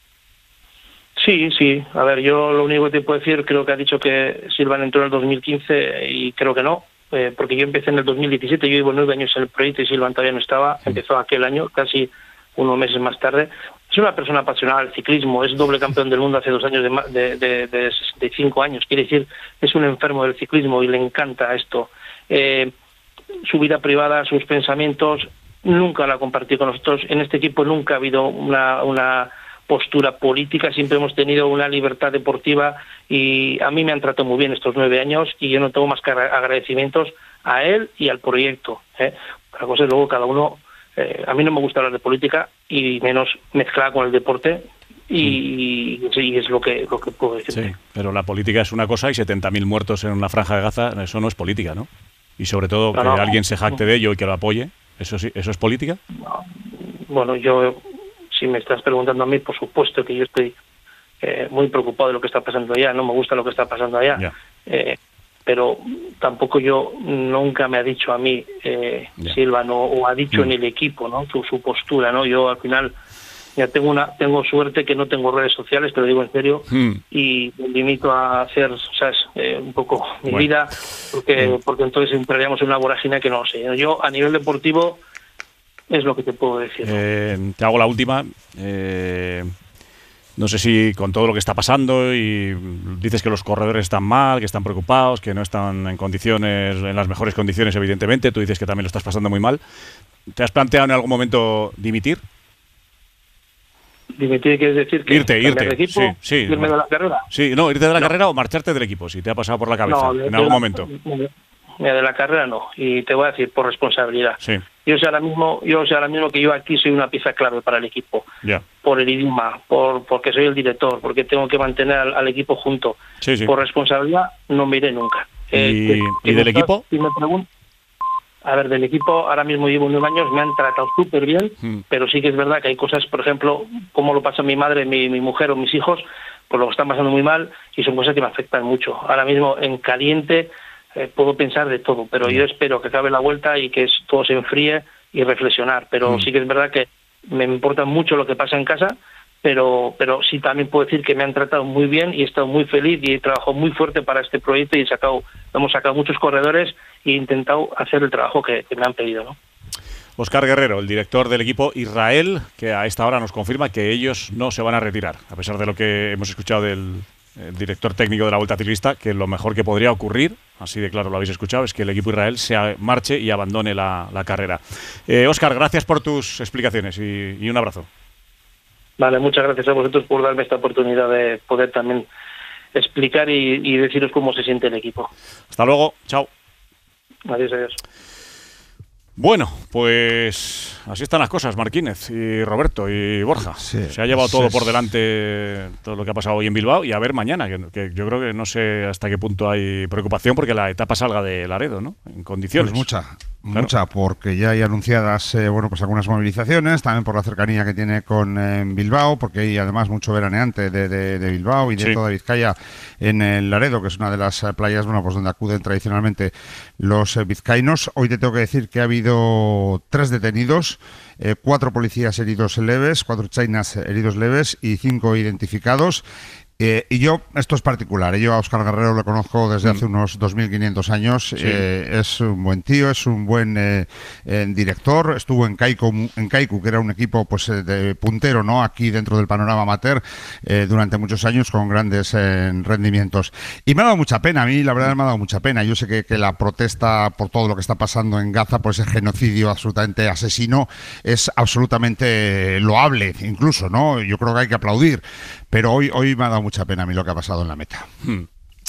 Sí, sí, a ver, yo lo único que te puedo decir, creo que ha dicho que Silvan entró en el dos mil quince y creo que no, eh, porque yo empecé en el dos mil diecisiete, yo llevo nueve años en el proyecto y Silvan todavía no estaba, empezó aquel año, casi unos meses más tarde. Es una persona apasionada al ciclismo, es doble campeón del mundo hace dos años, de, de, de sesenta y cinco años, quiere decir, es un enfermo del ciclismo y le encanta esto. Eh, su vida privada, sus pensamientos, nunca la ha compartido con nosotros. En este equipo nunca ha habido una, una postura política, siempre hemos tenido una libertad deportiva y a mí me han tratado muy bien estos nueve años y yo no tengo más que agradecimientos a él y al proyecto. ¿eh? La cosa es luego cada uno, eh, a mí no me gusta hablar de política y menos mezclada con el deporte y, mm. y es lo que, lo que puedo decir. Sí, pero la política es una cosa y setenta mil muertos en una franja de Gaza, eso no es política, ¿no? Y sobre todo no, que no, alguien se jacte no. de ello y que lo apoye, ¿eso sí, eso es política? No. Bueno, yo... Si me estás preguntando a mí, por supuesto que yo estoy eh, muy preocupado de lo que está pasando allá, no me gusta lo que está pasando allá, yeah. eh, pero tampoco yo, nunca me ha dicho a mí eh, yeah. Silva, no, o ha dicho mm. en el equipo, ¿no? Su, su postura, ¿no? Yo al final ya tengo una tengo suerte que no tengo redes sociales, te lo digo en serio, mm. y me limito a hacer, ¿sabes? Eh, un poco mi bueno. vida, porque, mm. porque entonces entraríamos en una vorágine que no sé. Yo a nivel deportivo es lo que te puedo decir. Eh, te hago la última. Eh, no sé si con todo lo que está pasando y dices que los corredores están mal, que están preocupados, que no están en condiciones, en las mejores condiciones, evidentemente. Tú dices que también lo estás pasando muy mal. ¿Te has planteado en algún momento dimitir? ¿Dimitir quieres decir que irte, irte, de equipo, sí, sí. irme de la carrera? Sí, no, irte de la no. carrera o marcharte del equipo, si te ha pasado por la cabeza no, de, en de algún la, momento. Mira, de la carrera no, y te voy a decir por responsabilidad. Sí. Yo sé ahora mismo, yo sé ahora mismo que yo aquí soy una pieza clave para el equipo. Yeah. Por el idioma, por porque soy el director, porque tengo que mantener al, al equipo junto. Sí, sí. Por responsabilidad no me iré nunca. ¿Y, eh, ¿y del equipo? Si me pregunto, a ver, del equipo ahora mismo llevo nueve años, me han tratado súper bien, mm. pero sí que es verdad que hay cosas, por ejemplo, como lo pasa mi madre, mi, mi mujer o mis hijos, pues lo están pasando muy mal y son cosas que me afectan mucho. Ahora mismo en caliente eh, puedo pensar de todo, pero mm. yo espero que acabe la vuelta y que es, todo se enfríe y reflexionar. Pero mm. sí que es verdad que me importa mucho lo que pasa en casa, pero pero sí también puedo decir que me han tratado muy bien y he estado muy feliz y he trabajado muy fuerte para este proyecto y he sacado, hemos sacado muchos corredores e he intentado hacer el trabajo que, que me han pedido, ¿no? Óscar Guerrero, el director del equipo Israel, que a esta hora nos confirma que ellos no se van a retirar, a pesar de lo que hemos escuchado del el director técnico de la Vuelta Ciclista, que lo mejor que podría ocurrir, así de claro lo habéis escuchado, es que el equipo Israel se marche y abandone la, la carrera. Eh, Óscar, gracias por tus explicaciones y, y un abrazo. Vale, muchas gracias a vosotros por darme esta oportunidad de poder también explicar y, y deciros cómo se siente el equipo. Hasta luego, chao. Adiós, adiós. Bueno, pues así están las cosas, Marquínez y Roberto y Borja. Sí, se ha llevado todo por delante, todo lo que ha pasado hoy en Bilbao, y a ver mañana, que, que yo creo que no sé hasta qué punto hay preocupación porque la etapa salga de Laredo, ¿no? En condiciones. Pues mucha, claro. mucha, porque ya hay anunciadas, eh, bueno, pues algunas movilizaciones, también por la cercanía que tiene con eh, Bilbao, porque hay además mucho veraneante de, de, de Bilbao y de sí. toda Vizcaya en el Laredo, que es una de las playas, bueno, pues donde acuden tradicionalmente los eh, vizcaínos. Hoy te tengo que decir que ha habido tres detenidos, eh, cuatro policías heridos leves, cuatro chainas heridos leves y cinco identificados. Eh, y yo, esto es particular, yo a Óscar Guerrero lo conozco desde mm. hace unos dos mil quinientos años, sí. eh, es un buen tío, es un buen eh, eh, director, estuvo en Kaiku, en Kaiku, que era un equipo pues de puntero, ¿no? Aquí dentro del panorama amateur, eh, durante muchos años con grandes eh, rendimientos. Y me ha dado mucha pena, a mí la verdad me ha dado mucha pena, yo sé que, que la protesta por todo lo que está pasando en Gaza, por ese genocidio absolutamente asesino, es absolutamente loable, incluso, ¿no? Yo creo que hay que aplaudir, pero hoy, hoy me ha dado mucha pena a mí lo que ha pasado en la meta. Hmm.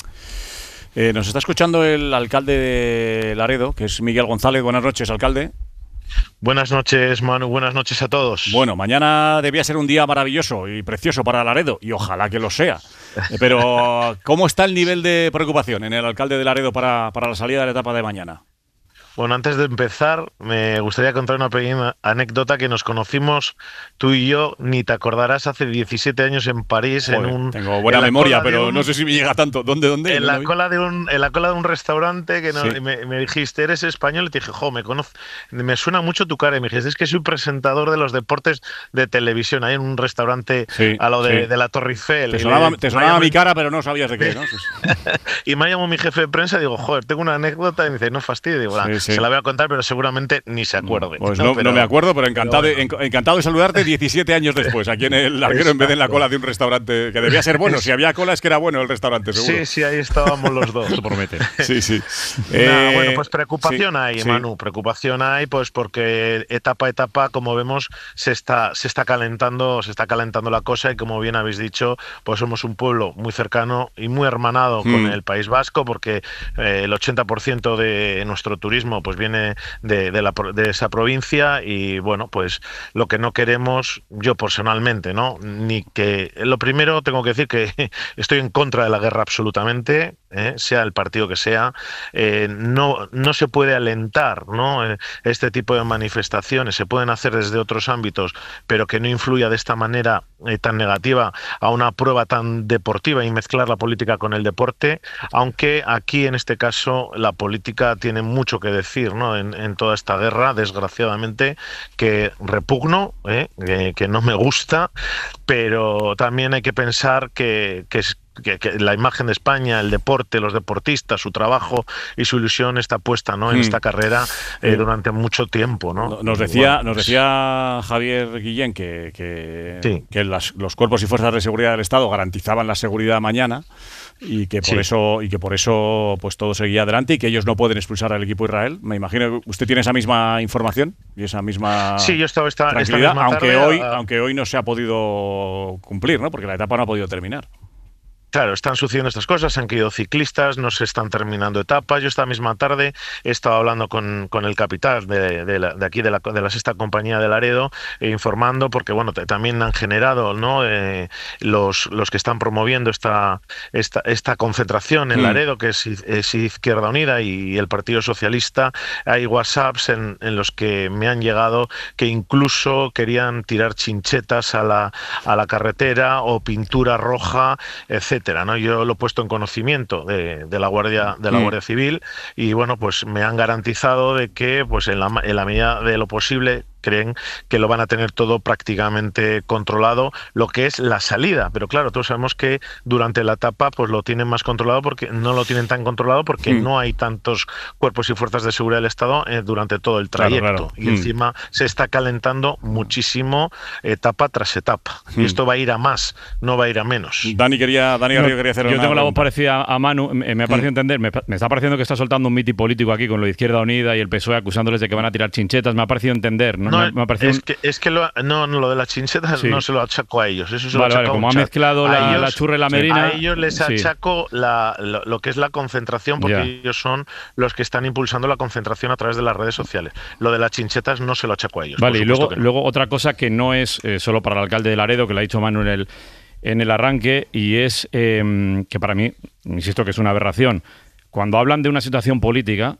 Eh, nos está escuchando el alcalde de Laredo, que es Miguel González. Buenas noches, alcalde. Buenas noches, Manu. Buenas noches a todos. Bueno, mañana debía ser un día maravilloso y precioso para Laredo, y ojalá que lo sea. Pero, ¿cómo está el nivel de preocupación en el alcalde de Laredo para, para la salida de la etapa de mañana? Bueno, antes de empezar, me gustaría contar una pequeña anécdota que nos conocimos tú y yo, ni te acordarás, hace diecisiete años en París. Joder, en un, tengo buena memoria, pero un, no sé si me llega tanto. ¿Dónde, dónde? En, ¿Dónde la cola de un, en la cola de un restaurante que no, sí. me, me dijiste, ¿eres español? Y te dije, jo, me conozco, me suena mucho tu cara. Y me dijiste, es que soy presentador de los deportes de televisión. Hay en un restaurante sí, a lo de, sí. de la Torre Eiffel. Te sonaba, le, te sonaba llamó, mi cara, pero no sabías de qué, ¿no? Y me llamó mi jefe de prensa y digo, joder, tengo una anécdota. Y me dice, no fastidio. Digo, sí, Sí. Se la voy a contar, pero seguramente ni se acuerde. Pues no, no, pero, no me acuerdo, pero encantado, pero bueno. de, encantado de saludarte diecisiete años después, aquí en el Larguero, en vez de en la cola de un restaurante, que debía ser bueno. Si había cola es que era bueno el restaurante, seguro. Sí, sí, ahí estábamos los dos. Eso promete. Sí, sí. Nah, eh, bueno, pues preocupación sí, hay, sí. Manu, preocupación hay, pues porque etapa a etapa, como vemos, se está, se está calentando, se está calentando la cosa y como bien habéis dicho, pues somos un pueblo muy cercano y muy hermanado mm. con el País Vasco, porque eh, el ochenta por ciento de nuestro turismo pues viene de, de, la, de esa provincia y bueno, pues lo que no queremos, yo personalmente, ¿no? Ni que, lo primero tengo que decir que estoy en contra de la guerra absolutamente, ¿eh? Sea el partido que sea, eh, no, no se puede alentar, ¿no? Eh, este tipo de manifestaciones se pueden hacer desde otros ámbitos, pero que no influya de esta manera eh, tan negativa a una prueba tan deportiva y mezclar la política con el deporte, aunque aquí en este caso la política tiene mucho que decir, ¿no? en, en toda esta guerra, desgraciadamente, que repugno, ¿eh? que, que no me gusta, pero también hay que pensar que, que es Que, que la imagen de España, el deporte, los deportistas, su trabajo y su ilusión está puesta, ¿no? en mm. esta carrera eh, durante mucho tiempo, ¿no? Nos decía, bueno, nos decía Javier Guillén que, que, sí. que las, los cuerpos y fuerzas de seguridad del Estado garantizaban la seguridad mañana y que por sí. eso y que por eso pues todo seguía adelante y que ellos no pueden expulsar al equipo Israel. Me imagino que usted tiene esa misma información y esa misma sí, yo estaba esta, tranquilidad, esta misma aunque tarde, hoy a... aunque hoy no se ha podido cumplir, ¿no? Porque la etapa no ha podido terminar. Claro, están sucediendo estas cosas, han caído ciclistas, no se están terminando etapas. Yo esta misma tarde he estado hablando con, con el capitán de, de, la, de aquí, de la, de la sexta compañía de Laredo, e informando, porque bueno, también han generado, ¿no? eh, los, los que están promoviendo esta, esta, esta concentración en Laredo, que es, es Izquierda Unida y el Partido Socialista. Hay WhatsApps en, en los que me han llegado que incluso querían tirar chinchetas a la, a la carretera o pintura roja, etcétera. ¿no? Yo lo he puesto en conocimiento de, de la Guardia de la mm. Guardia Civil y bueno, pues me han garantizado de que pues en la, en la medida de lo posible creen que lo van a tener todo prácticamente controlado, lo que es la salida, pero claro, todos sabemos que durante la etapa pues lo tienen más controlado porque no lo tienen tan controlado porque mm. no hay tantos cuerpos y fuerzas de seguridad del Estado eh, durante todo el trayecto claro, claro. y mm. encima se está calentando muchísimo etapa tras etapa mm. y esto va a ir a más, no va a ir a menos. Dani quería, Dani no, quería hacer yo una tengo la voz pregunta. parecida a Manu, me, me ha parecido mm. entender, me, me está pareciendo que está soltando un miti político aquí con lo de Izquierda Unida y el P S O E acusándoles de que van a tirar chinchetas, me ha parecido entender, ¿no? No, me, me ha parecido es, un... que, es que lo, no, no, lo de las chinchetas sí. no se lo achaco a ellos. Eso se vale, lo vale, como ha mezclado la, ellos, la churra y la merina. A ellos les sí. achaco la, lo, lo que es la concentración, porque yeah. ellos son los que están impulsando la concentración a través de las redes sociales. Lo de las chinchetas no se lo achaco a ellos. Vale, y luego, no. luego otra cosa que no es eh, solo para el alcalde de Laredo, que lo ha dicho Manu en el, en el arranque, y es eh, que para mí, insisto que es una aberración, cuando hablan de una situación política.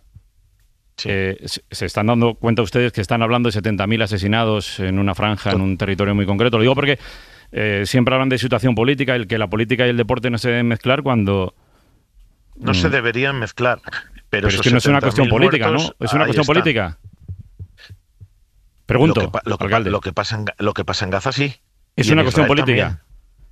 Sí. Eh, se están dando cuenta ustedes que están hablando de setenta mil asesinados en una franja, en un territorio muy concreto. Lo digo porque eh, siempre hablan de situación política, el que la política y el deporte no se deben mezclar cuando... No mm. se deberían mezclar. Pero, pero es que no es una cuestión política, muertos, ¿no? ¿Es una cuestión está. política? Pregunto, lo que, lo, que, lo, que pasa en, lo que pasa en Gaza sí. ¿Es una cuestión política? También.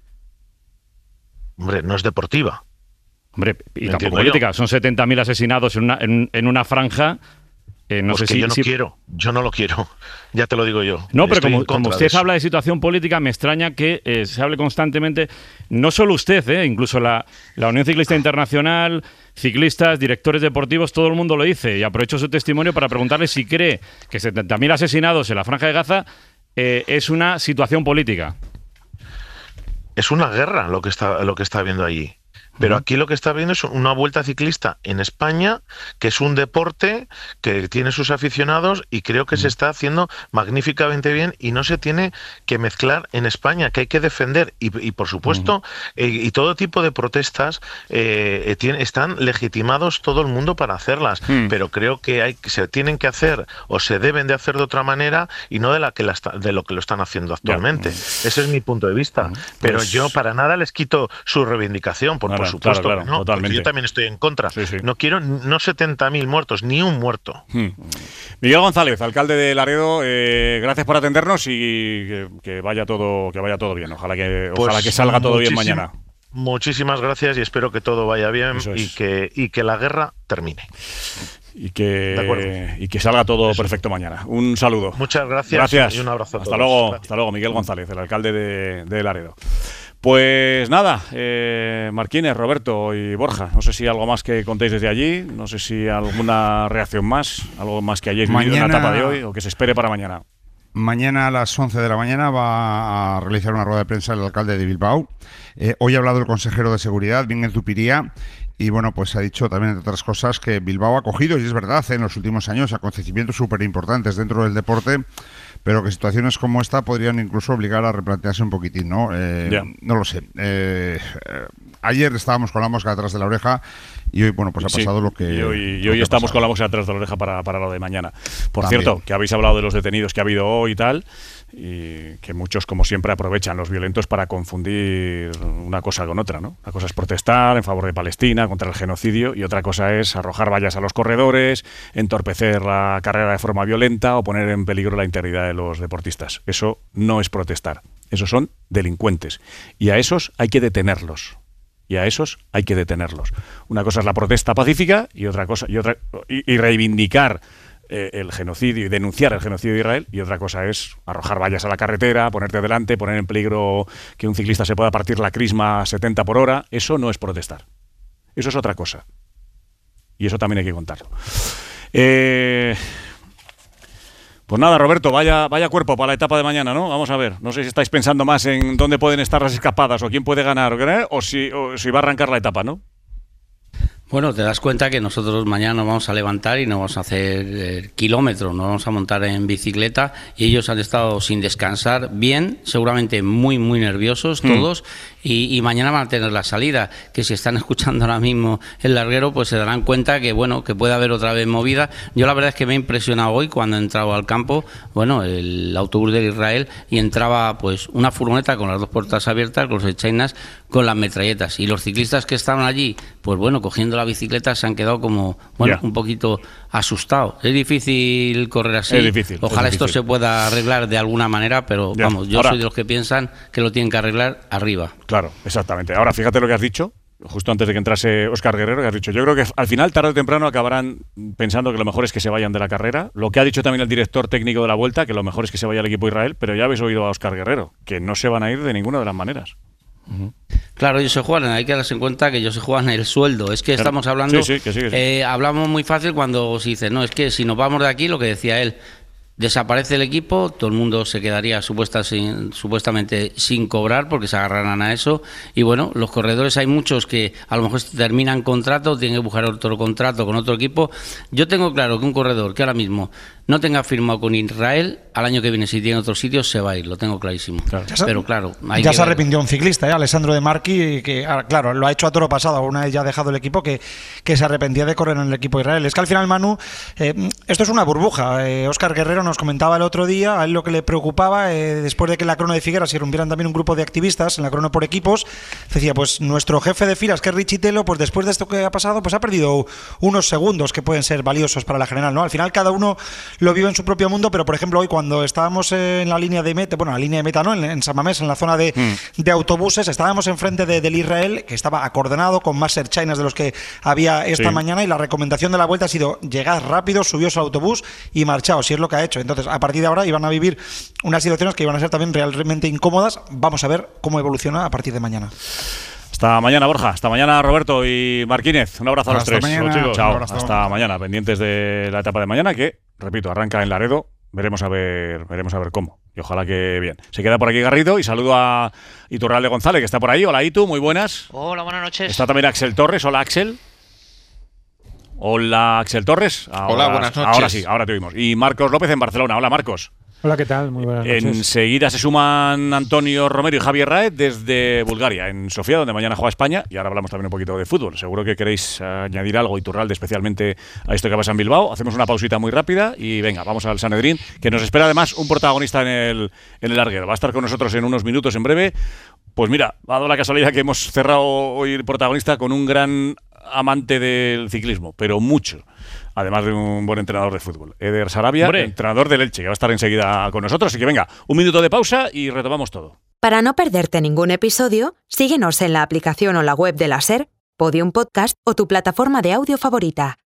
Hombre, no es deportiva. Hombre, y tampoco política. Yo. Son setenta mil asesinados en una, en, en una franja. Eh, no pues sé que si, yo no si... ero, yo no lo quiero, ya te lo digo yo. No, pero como, como usted habla de situación política, me extraña que eh, se hable constantemente, no solo usted, eh, incluso la, la Unión Ciclista Internacional, ciclistas, directores deportivos, todo el mundo lo dice. Y aprovecho su testimonio para preguntarle si cree que setenta mil asesinados en la Franja de Gaza eh, es una situación política. Es una guerra lo que está, lo que está habiendo allí. Pero aquí lo que está viendo es una vuelta ciclista en España, que es un deporte que tiene sus aficionados y creo que se está haciendo magníficamente bien y no se tiene que mezclar en España, que hay que defender. Y, y por supuesto, uh-huh. eh, y todo tipo de protestas eh, tiene, están legitimados todo el mundo para hacerlas, uh-huh. pero creo que hay, se tienen que hacer o se deben de hacer de otra manera y no de, la que la, de lo que lo están haciendo actualmente. Uh-huh. Ese es mi punto de vista. Uh-huh. Pero pues... yo para nada les quito su reivindicación, por, por Por supuesto claro, claro, que no, totalmente. Yo también estoy en contra. Sí, sí. No quiero no setenta mil muertos, ni un muerto. Hmm. Miguel González, alcalde de Laredo, eh, gracias por atendernos y que, que vaya todo que vaya todo bien. Ojalá que pues ojalá que salga todo bien mañana. Muchísimas gracias y espero que todo vaya bien y que y que la guerra termine. y que, y que salga todo Eso. perfecto mañana. Un saludo. Muchas gracias, gracias. y un abrazo a hasta todos. Luego, gracias. hasta luego, Miguel González, el alcalde de, de Laredo. Pues nada, eh, Marquínez, Roberto y Borja, no sé si algo más que contéis desde allí, no sé si alguna reacción más, algo más que hayáis vivido en la etapa de hoy o que se espere para mañana. Mañana a las once de la mañana va a realizar una rueda de prensa el alcalde de Bilbao. Eh, hoy ha hablado el consejero de Seguridad, Miguel Zupiria, y bueno, pues ha dicho también, entre otras cosas, que Bilbao ha acogido, y es verdad, en los últimos años, acontecimientos súper importantes dentro del deporte, pero que situaciones como esta podrían incluso obligar a replantearse un poquitín, ¿no? Eh, yeah. No lo sé. Eh, eh, ayer estábamos con la mosca detrás de la oreja y hoy, bueno, pues ha pasado sí, lo que... Y hoy, y hoy estamos con la mosca detrás de la oreja para, para lo de mañana. Por También. cierto, que habéis hablado de los detenidos que ha habido hoy y tal, y que muchos, como siempre, aprovechan los violentos para confundir una cosa con otra, ¿no? Una cosa es protestar en favor de Palestina, contra el genocidio, y otra cosa es arrojar vallas a los corredores, entorpecer la carrera de forma violenta o poner en peligro la integridad de los deportistas. Eso no es protestar, esos son delincuentes, y a esos hay que detenerlos. Y a esos hay que detenerlos. Una cosa es la protesta pacífica y otra cosa y otra y, y reivindicar eh, el genocidio y denunciar el genocidio de Israel, y otra cosa es arrojar vallas a la carretera, ponerte delante, poner en peligro que un ciclista se pueda partir la crisma a setenta por hora. Eso no es protestar. Eso es otra cosa. Y eso también hay que contarlo. Eh... Pues nada, Roberto, vaya, vaya cuerpo para la etapa de mañana, ¿no? Vamos a ver, no sé si estáis pensando más en dónde pueden estar las escapadas o quién puede ganar o si, o si va a arrancar la etapa, ¿no? Bueno, te das cuenta que nosotros mañana nos vamos a levantar y nos vamos a hacer eh, kilómetros, nos vamos a montar en bicicleta, y ellos han estado sin descansar bien, seguramente muy, muy nerviosos todos, mm. y, y mañana van a tener la salida, que si están escuchando ahora mismo el larguero, pues se darán cuenta que, bueno, que puede haber otra vez movida. Yo la verdad es que me he impresionado hoy cuando he entrado al campo, bueno, el autobús de Israel, y entraba pues una furgoneta con las dos puertas abiertas, con los echainas, con las metralletas, y los ciclistas que estaban allí, pues bueno, cogiendo la bicicleta, se han quedado como, bueno, yeah. un poquito asustados. Es difícil correr así. Es difícil. Ojalá es esto difícil. se pueda arreglar de alguna manera, pero yeah. vamos, yo Ahora, soy de los que piensan que lo tienen que arreglar arriba. Claro, exactamente. Ahora, fíjate lo que has dicho, justo antes de que entrase Óscar Guerrero, que has dicho, yo creo que al final, tarde o temprano, acabarán pensando que lo mejor es que se vayan de la carrera. Lo que ha dicho también el director técnico de la Vuelta, que lo mejor es que se vaya el equipo Israel, pero ya habéis oído a Óscar Guerrero, que no se van a ir de ninguna de las maneras. Uh-huh. Claro, ellos se juegan, hay que darse en cuenta que ellos se juegan el sueldo. Es que claro. estamos hablando, sí, sí, que sí, que sí. Eh, hablamos muy fácil cuando se dice, no, es que si nos vamos de aquí, lo que decía él, desaparece el equipo, todo el mundo se quedaría supuesta sin, supuestamente sin cobrar porque se agarrarán a eso, y bueno, los corredores hay muchos que a lo mejor terminan contrato, tienen que buscar otro contrato con otro equipo. Yo tengo claro que un corredor que ahora mismo no tenga firmado con Israel, al año que viene, si tiene otros sitios, se va a ir, lo tengo clarísimo. Claro. Pero claro, hay ya que se ver. arrepintió un ciclista, ¿eh? Alessandro De Marchi, que claro, lo ha hecho a toro pasado, una vez ya ha dejado el equipo, que, que se arrepentía de correr en el equipo de Israel. Es que al final, Manu, eh, esto es una burbuja. Eh, Óscar Guerrero nos comentaba el otro día, a él lo que le preocupaba, eh, después de que en la crono de Figueras se rompieran también un grupo de activistas en la crono por equipos, decía, pues nuestro jefe de filas, que es Richie Telo, pues después de esto que ha pasado, pues ha perdido unos segundos que pueden ser valiosos para la general, ¿no? Al final cada uno lo vive en su propio mundo, pero por ejemplo hoy cuando estábamos en la línea de meta, bueno, la línea de meta no, en, en San Mamés, en la zona de, mm. de autobuses, estábamos enfrente de, del Israel, que estaba acordonado con más airchinas de los que había esta sí. mañana, y la recomendación de la vuelta ha sido llegad rápido, subíos al autobús y marchaos, si es lo que ha hecho. Entonces, a partir de ahora iban a vivir unas situaciones que iban a ser también realmente incómodas. Vamos a ver cómo evoluciona a partir de mañana. Hasta mañana, Borja. Hasta mañana, Roberto y Marquínez. Un abrazo a los Hasta tres. Mañana. Chao. Chao. Hasta mañana. Pendientes de la etapa de mañana, que, repito, arranca en Laredo. Veremos a ver, veremos a ver cómo. Y ojalá que bien. Se queda por aquí Garrido y saludo a Iturralde González, que está por ahí. Hola, Itu, muy buenas. Hola, buenas noches. Está también Axel Torres. Hola, Axel. Hola, Axel Torres. Ahora, Hola, buenas noches. Ahora sí, ahora te oímos. Y Marcos López en Barcelona. Hola, Marcos. Hola, ¿qué tal? Muy buenas noches. Enseguida se suman Antonio Romero y Javier Raez desde Bulgaria, en Sofía, donde mañana juega España. Y ahora hablamos también un poquito de fútbol. Seguro que queréis añadir algo, Iturralde, especialmente a esto que pasa en Bilbao. Hacemos una pausita muy rápida y venga, vamos al Sanedrín, que nos espera además un protagonista en el, en el larguero. Va a estar con nosotros en unos minutos en breve. Pues mira, ha dado la casualidad que hemos cerrado hoy el protagonista con un gran amante del ciclismo, pero mucho. Además de un buen entrenador de fútbol. Eder Sarabia, ¡Hombre! entrenador del Elche, que va a estar enseguida con nosotros. Así que venga, un minuto de pausa y retomamos todo. Para no perderte ningún episodio, síguenos en la aplicación o la web de la SER, Podium Podcast o tu plataforma de audio favorita.